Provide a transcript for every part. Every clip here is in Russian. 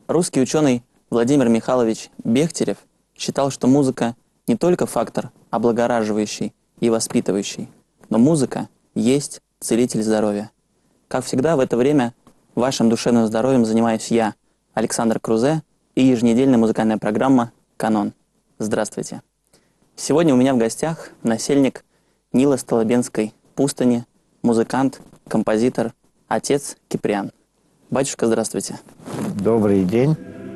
Русский ученый Владимир Михайлович Бехтерев считал, что музыка не только фактор облагораживающий и воспитывающий, но музыка есть целитель здоровья. Как всегда, в это время вашим душевным здоровьем занимаюсь я, Александр Крузе, и еженедельная музыкальная программа «Канон». Здравствуйте. Сегодня у меня в гостях насельник Нило-Столобенской пустыни, музыкант, композитор, отец Киприан. Батюшка, здравствуйте. Добрый день.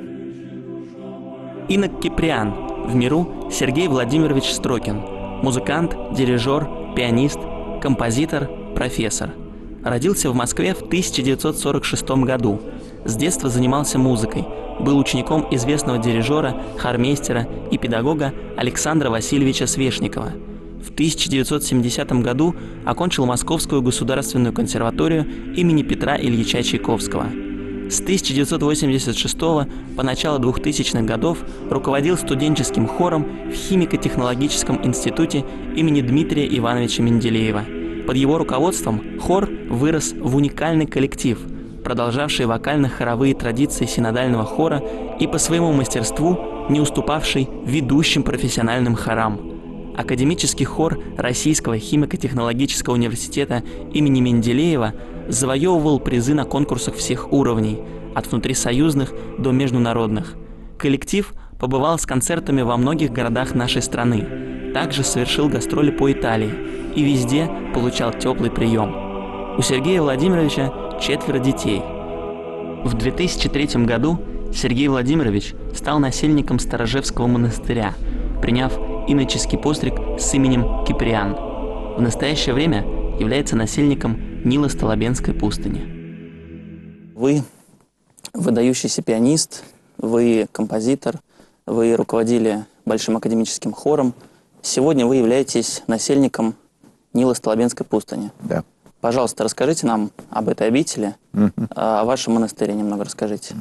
Инок Киприан, в миру Сергей Владимирович Строкин, музыкант, дирижер, пианист, композитор, профессор. Родился в Москве в 1946 году. С детства занимался музыкой. Был учеником известного дирижера, хормейстера и педагога Александра Васильевича Свешникова. В 1970 году окончил Московскую государственную консерваторию имени Петра Ильича Чайковского. С 1986 по начало 2000-х годов руководил студенческим хором в Химико-технологическом институте имени Дмитрия Ивановича Менделеева. Под его руководством хор вырос в уникальный коллектив, продолжавший вокально-хоровые традиции синодального хора и по своему мастерству не уступавший ведущим профессиональным хорам. Академический хор Российского химико-технологического университета имени Менделеева завоевывал призы на конкурсах всех уровней, от внутрисоюзных до международных. Коллектив побывал с концертами во многих городах нашей страны, также совершил гастроли по Италии и везде получал теплый прием. У Сергея Владимировича 4 детей. В 2003 году Сергей Владимирович стал насельником Старожевского монастыря, приняв иноческий постриг с именем Киприан. В настоящее время является насельником Нило-Столобенской пустыни. Вы выдающийся пианист, вы композитор, вы руководили большим академическим хором. Сегодня вы являетесь насельником Нило-Столобенской пустыни. Да. Пожалуйста, расскажите нам об этой обители, о вашем монастыре немного расскажите.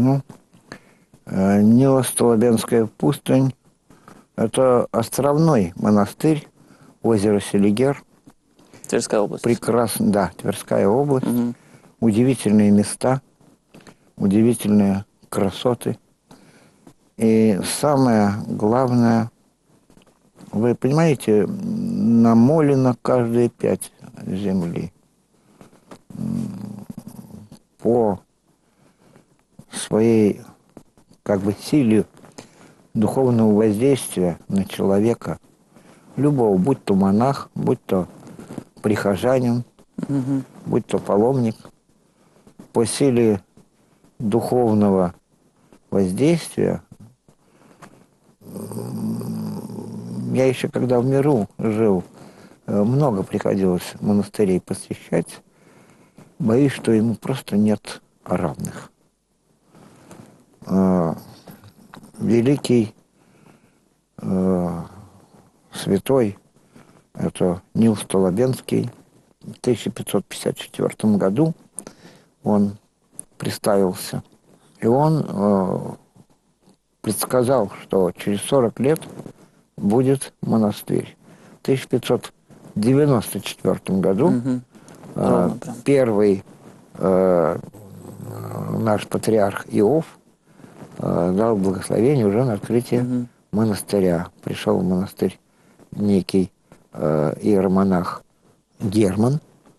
Нило-Столобенская пустынь — это островной монастырь, озеро Селигер. Тверская область. Прекрасно, да, Тверская область. Удивительные места, удивительные красоты. И самое главное, вы понимаете, намолено каждые 5 земли. По своей силе духовного воздействия на человека, любого, будь то монах, будь то прихожанин, будь то паломник, по силе духовного воздействия, я еще когда в миру жил, много приходилось монастырей посещать, боюсь, что ему просто нет равных. Великий святой, это Нил Столобенский, в 1554 году он представился, и он предсказал, что через 40 лет будет монастырь. В 1594 году первый наш патриарх Иов дал благословение уже на открытие монастыря. Пришел в монастырь некий иеромонах Герман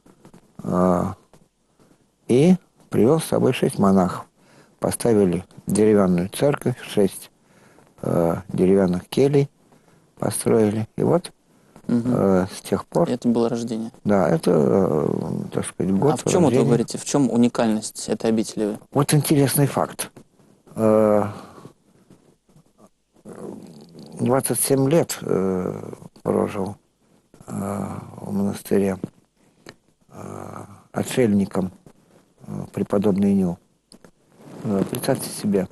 и привел с собой 6 монахов. Поставили деревянную церковь, 6 деревянных келей построили. И вот с тех пор... Это было рождение. Да, это, так сказать, год А в чем, рождения. вы говорите, в чем уникальность этой обители? Вот интересный факт. 27 лет прожил в монастыре отшельником преподобный Нил. Представьте себе,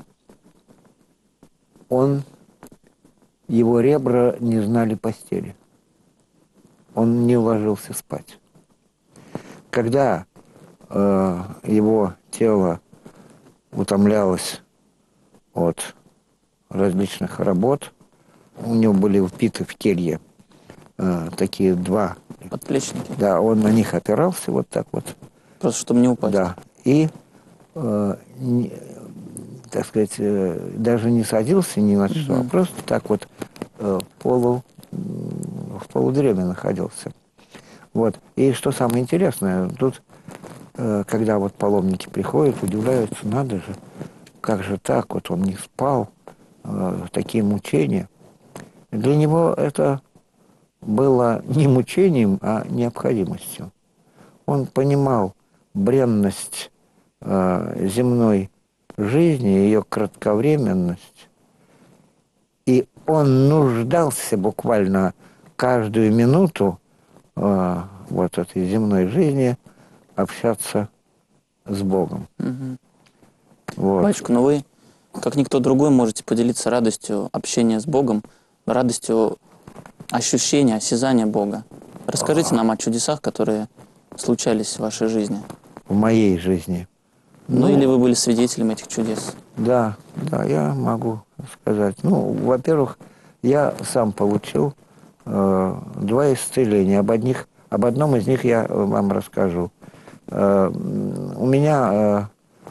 его ребра не знали постели. Он не ложился спать. Когда его тело утомлялось от различных работ, у него были впиты в келье такие 2 подплечники. Да, он на них опирался вот так вот. Просто чтобы не упасть. Да. И так сказать, даже не садился ни на что, а просто так вот в полудреме находился. Вот. И что самое интересное, тут, когда вот паломники приходят, удивляются, надо же, как же так, вот он не спал, такие мучения. Для него это было не мучением, а необходимостью. Он понимал бренность земной жизни, ее кратковременность, и он нуждался буквально каждую минуту вот этой земной жизни общаться с Богом. Вот. Батюшка, но вы, как никто другой, можете поделиться радостью общения с Богом, радостью ощущения, осязания Бога. Расскажите нам о чудесах, которые случались в вашей жизни. В моей жизни. Ну, или вы были свидетелем этих чудес? Да, я могу сказать. Ну, во-первых, я сам получил 2 исцеления. Об одном из них я вам расскажу. У меня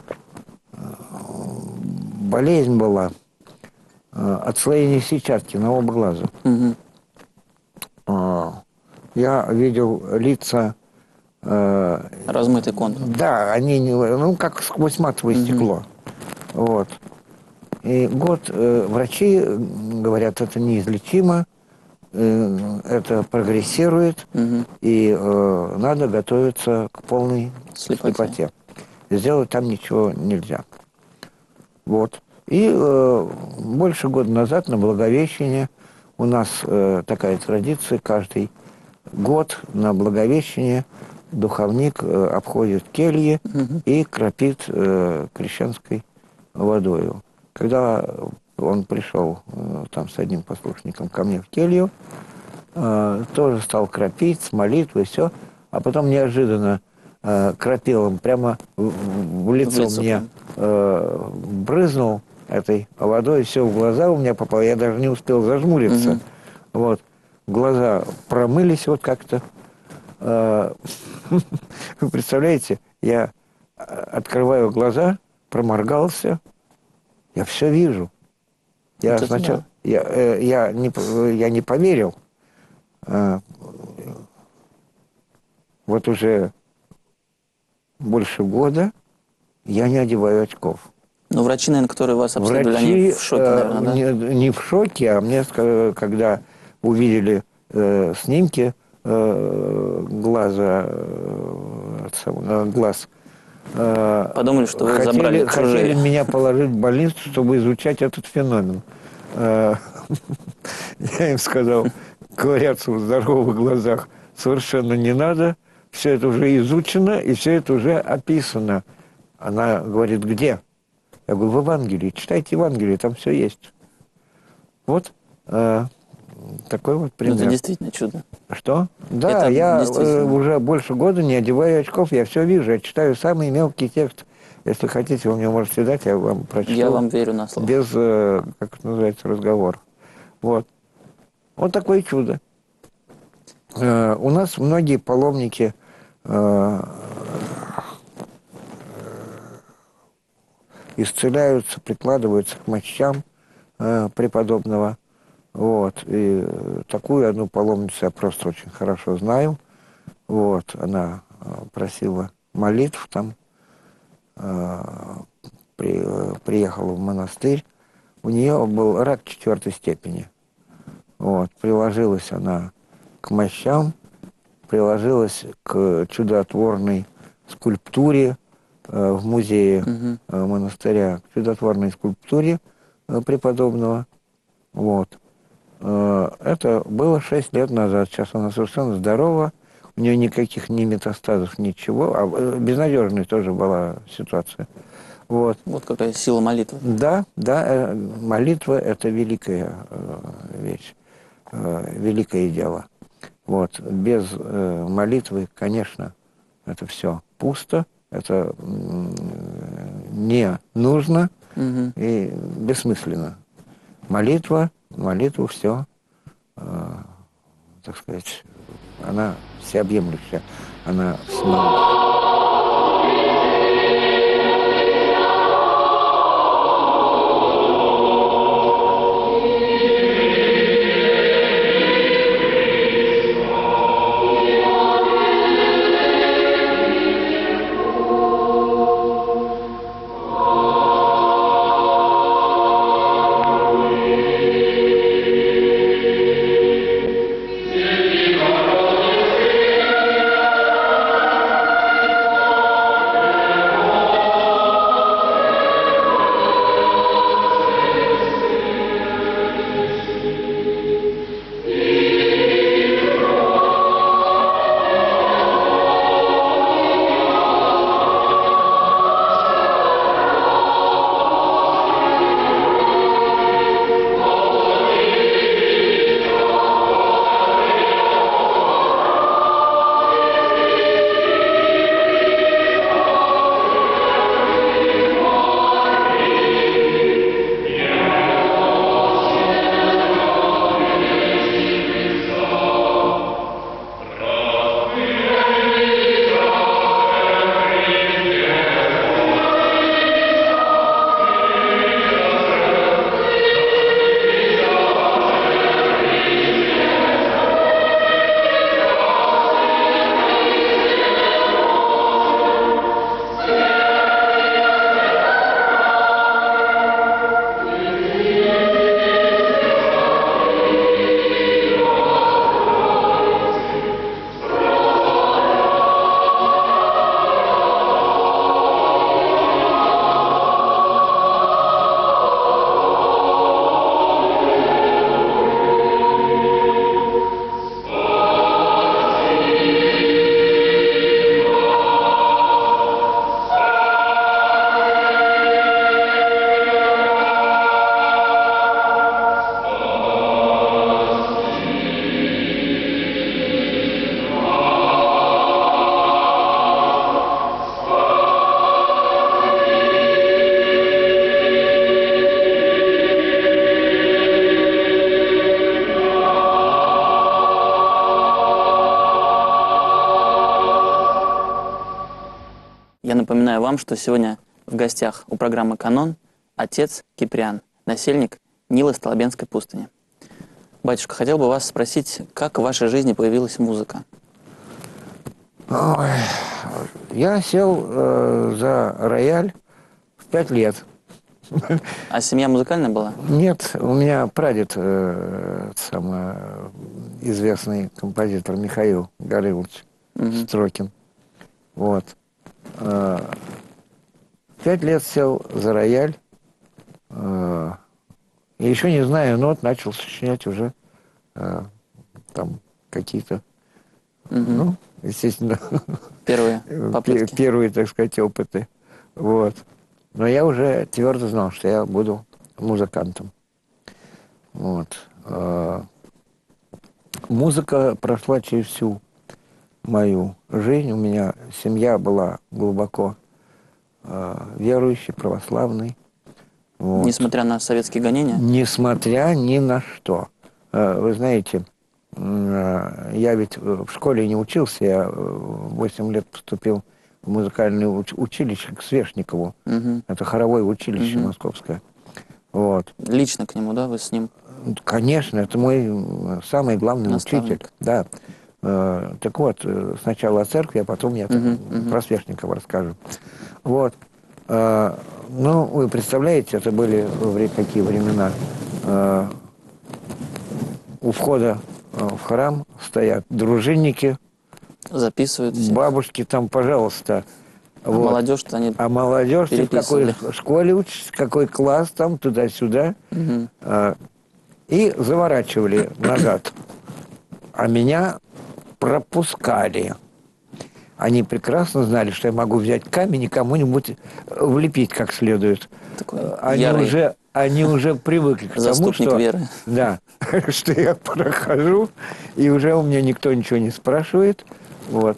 болезнь была отслоение сетчатки на оба глаза. Я видел лица... Размытый контур. Да, они как сквозь матовое стекло. Вот. И врачи говорят, это неизлечимо, это прогрессирует, и надо готовиться к полной слепоте. Сделать там ничего нельзя. Вот. И больше года назад на Благовещение у нас такая традиция, каждый год на Благовещение духовник обходит кельи и кропит крещенской водою. Когда он пришел там с одним послушником ко мне в келью, тоже стал кропить с молитвой, все, а потом неожиданно кропилом прямо в лицо мне брызнул этой водой, все в глаза у меня попало, я даже не успел зажмуриться. Вот. Глаза промылись вот как-то. Вы представляете, я открываю глаза, проморгался, я все вижу. Я сначала, я не поверил. Вот уже больше года я не одеваю очков. Ну, врачи, наверное, которые вас обследовали, они в шоке, наверное, да? Не в шоке, а мне, когда увидели снимки глаз, подумали, что вы забрали чужие. Хотели меня положить в больницу, чтобы изучать этот феномен. Я им сказал, ковыряться в здоровых глазах совершенно не надо, все это уже изучено и все это уже описано. Она говорит, где? Я говорю, в Евангелии, читайте Евангелие, там все есть. Вот такой вот пример. Это действительно чудо. Что? Да, я уже больше года не одеваю очков, я все вижу, я читаю самый мелкий текст. Если хотите, вы мне можете дать, я вам прочту. Я вам верю на слово. Без, как это называется, разговор. Вот. Вот такое чудо. У нас многие паломники исцеляются, прикладываются к мощам преподобного. Вот. И такую одну паломницу я просто очень хорошо знаю. Вот. Она просила молитв там, приехала в монастырь. У нее был рак 4 степени. Вот. Приложилась она к мощам, приложилась к чудотворной скульптуре в музее монастыря, к чудотворной скульптуре преподобного. Вот. Это было 6 лет назад. Сейчас она совершенно здорова. У нее никаких ни метастазов, ничего. А безнадежной тоже была ситуация. Вот. Вот какая сила молитвы. Да, молитва – это великая вещь, великое дело. Вот. Без молитвы, конечно, это все пусто, это не нужно и бессмысленно. Молитву все, так сказать, она всеобъемлющая, она всемогущая. напоминаю вам, что сегодня в гостях у программы «Канон» отец Киприан, насельник Нилы Столобенской пустыни. Батюшка, хотел бы вас спросить, как в вашей жизни появилась музыка? Ой, я сел за рояль в 5 лет. А семья музыкальная была? Нет, у меня прадед, самый известный композитор Михаил Горылович Строкин. Вот. 5 лет сел за рояль. И еще не знаю нот, начал сочинять уже там какие-то, ну, естественно, Первые попытки. первые, так сказать, опыты. Вот. Но я уже твердо знал, что я буду музыкантом. Вот. Музыка прошла через всю мою жизнь. У меня семья была глубоко верующей, православной. Вот. Несмотря на советские гонения? Несмотря ни на что. Вы знаете, я ведь в школе не учился, я в 8 лет поступил в музыкальное училище к Свешникову. Это хоровое училище московское. Вот. Лично к нему, да, вы с ним? Конечно, это мой самый главный наставник. Учитель. Да. Так вот, сначала о церкви, а потом я про Свешникова расскажу. Вот. Ну, вы представляете, это были какие времена. У входа в храм стоят дружинники, записывают все. Бабушки там, пожалуйста. А вот. молодежь-то они в какой школе учишься, какой класс там, туда-сюда. И заворачивали назад. А меня пропускали. Они прекрасно знали, что я могу взять камень и кому-нибудь влепить как следует. Они уже привыкли к тому, что, веры. Да, что я прохожу, и уже у меня никто ничего не спрашивает. Вот.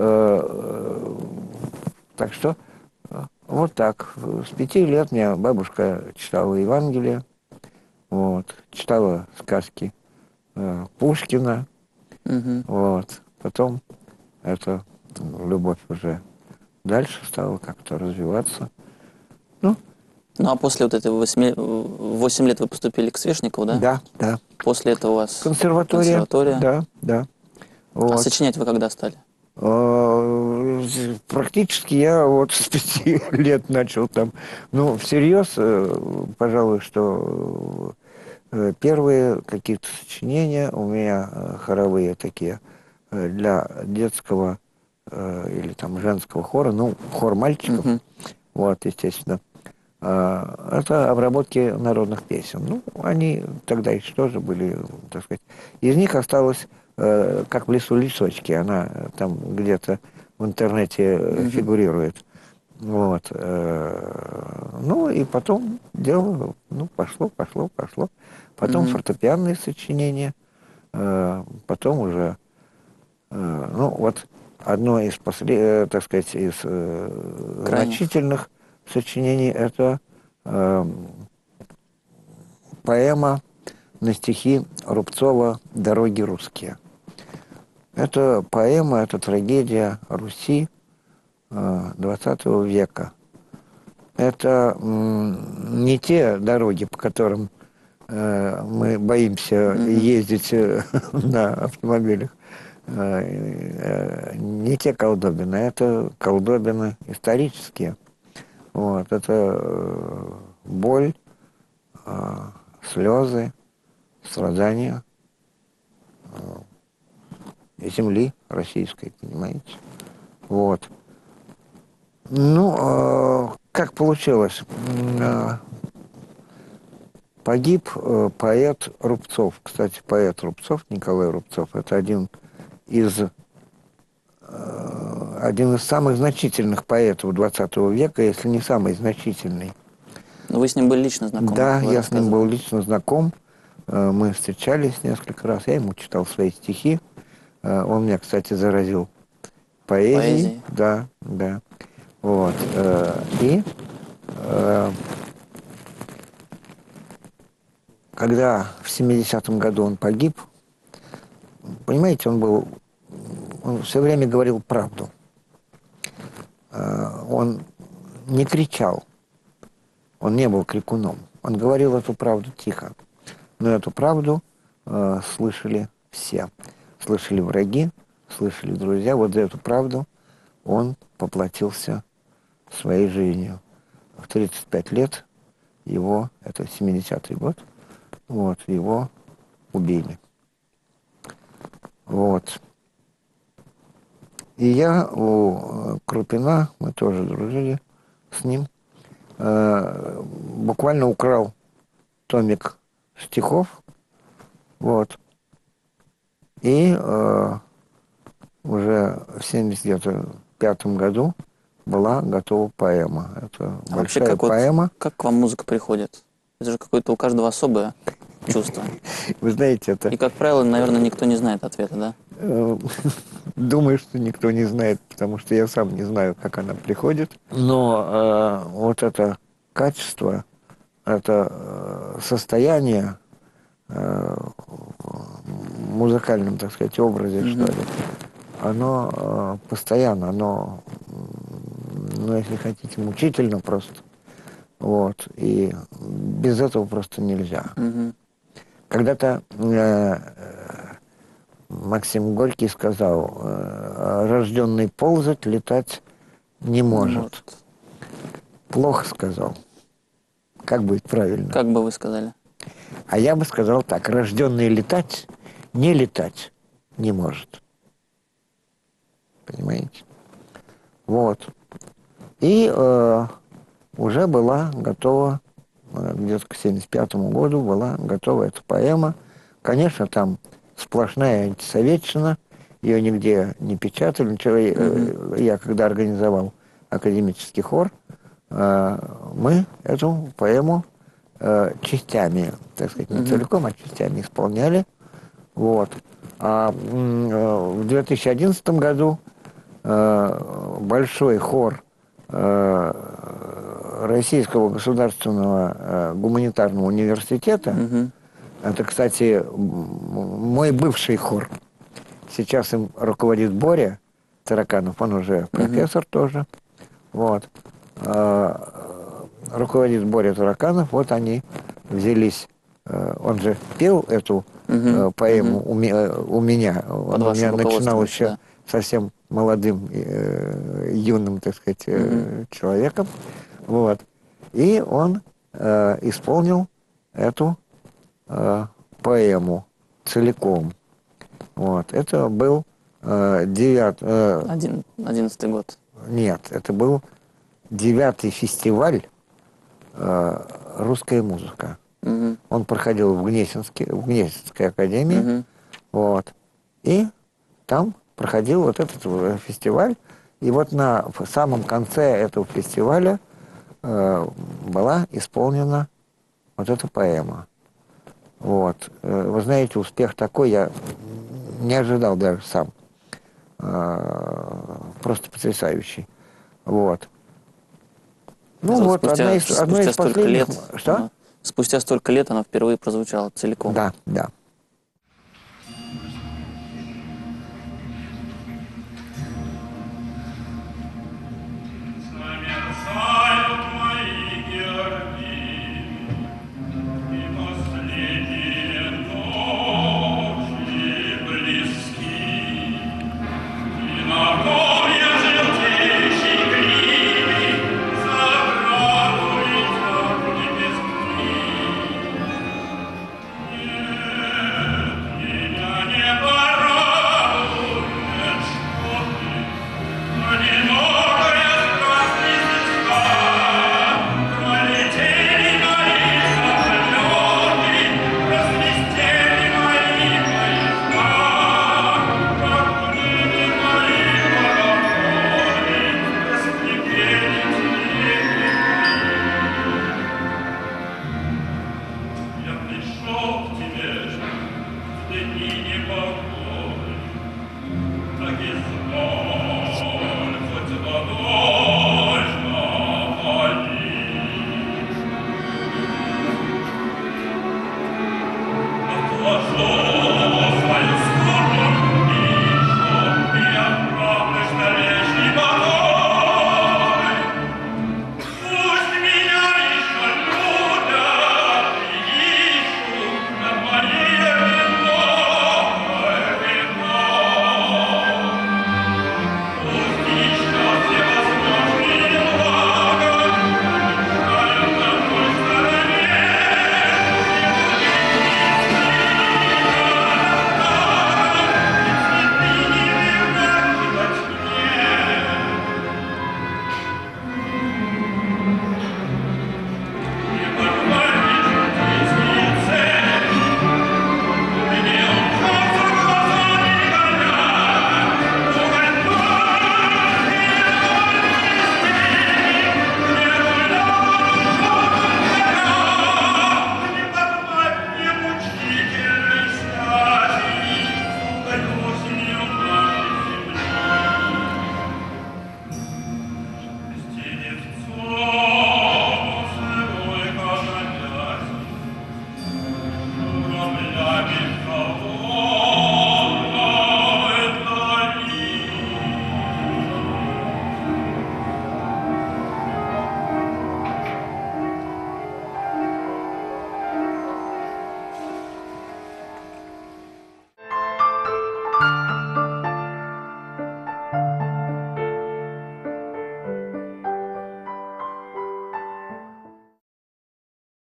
Так что вот так. С 5 лет мне бабушка читала Евангелие, вот, читала сказки Пушкина. Вот. Потом эта любовь уже дальше стала как-то развиваться. Ну, а после вот этого 8 лет вы поступили к Свешникову, да? Да, да. После этого у вас консерватория. Да, да. Вот. А сочинять вы когда стали? Практически я вот с 5 лет начал там. Ну, всерьез, пожалуй, что первые какие-то сочинения у меня хоровые такие для детского или там женского хора, ну, хор мальчиков, вот, естественно. Это обработки народных песен. Ну, они тогда еще тоже были, так сказать. Из них осталось, как в лесу лесочки, она там где-то в интернете фигурирует. Вот. Ну, и потом дело, ну, пошло. Потом фортепианные сочинения, потом уже, ну, вот одно из, так сказать, из значительных сочинений — это поэма на стихи Рубцова «Дороги русские». Это поэма, это трагедия Руси XX века. Это не те дороги, по которым мы боимся ездить на автомобилях, не те колдобины, это колдобины исторические. Вот, это боль, слезы, страдания земли российской, понимаете? Вот. Ну, как получилось? Погиб поэт Рубцов. Кстати, поэт Рубцов, Николай Рубцов, это один из самых значительных поэтов XX века, если не самый значительный. Но вы с ним были лично знакомы? Да, я с ним был лично знаком. Мы встречались несколько раз. Я ему читал свои стихи. Он меня, кстати, заразил поэзией. Да. Вот. И когда в 70-м году он погиб, понимаете, он все время говорил правду. Он он не кричал, он не был крикуном. Он говорил эту правду тихо. Но эту правду слышали все. Слышали враги, слышали друзья. Вот за эту правду он поплатился своей жизнью. В 35 лет его, это 70-й год, вот, его убили. Вот. И я у Крупина, мы тоже дружили с ним, буквально украл томик стихов, вот, и уже в 75-м году была готова поэма. Это большая поэма. Как к вам музыка приходит? Это же какое-то у каждого особое чувство. Вы знаете, это... И, как правило, наверное, никто не знает ответа, да? Думаю, что никто не знает, потому что я сам не знаю, как она приходит. Но вот это качество, это состояние в музыкальном, так сказать, образе, что ли, оно постоянно, оно, ну, если хотите, мучительно просто. Вот. И без этого просто нельзя. Когда-то Максим Горький сказал, рожденный ползать, летать не может. Плохо сказал. Как будет правильно? Как бы вы сказали? А я бы сказал так, рожденный летать не может. Понимаете? Вот. И уже была готова, где-то к 75-му году была готова эта поэма. Конечно, там сплошная антисоветчина, ее нигде не печатали. Ничего. Я когда организовал академический хор, мы эту поэму частями, так сказать, не целиком, а частями исполняли. Вот. А в 2011 году большой хор Российского государственного гуманитарного университета, это, кстати, мой бывший хор. Сейчас им руководит Боря Тараканов, он уже профессор тоже. Вот. Руководит Боря Тараканов, вот они взялись. Он же пел эту поэму у меня. Он у меня начинал еще совсем молодым, юным, так сказать, человеком. Вот. И он исполнил эту поэму целиком. Вот. Это был 11-й год. Нет, это был 9-й фестиваль «Русская музыка». Он проходил в Гнесинской академии. Вот. И там проходил вот этот фестиваль. И вот на самом конце этого фестиваля была исполнена вот эта поэма. Вот. Вы знаете, успех такой я не ожидал даже сам. Просто потрясающий. Вот. Ну вот, одна из последних... Что? Спустя столько лет она впервые прозвучала целиком. Да, да.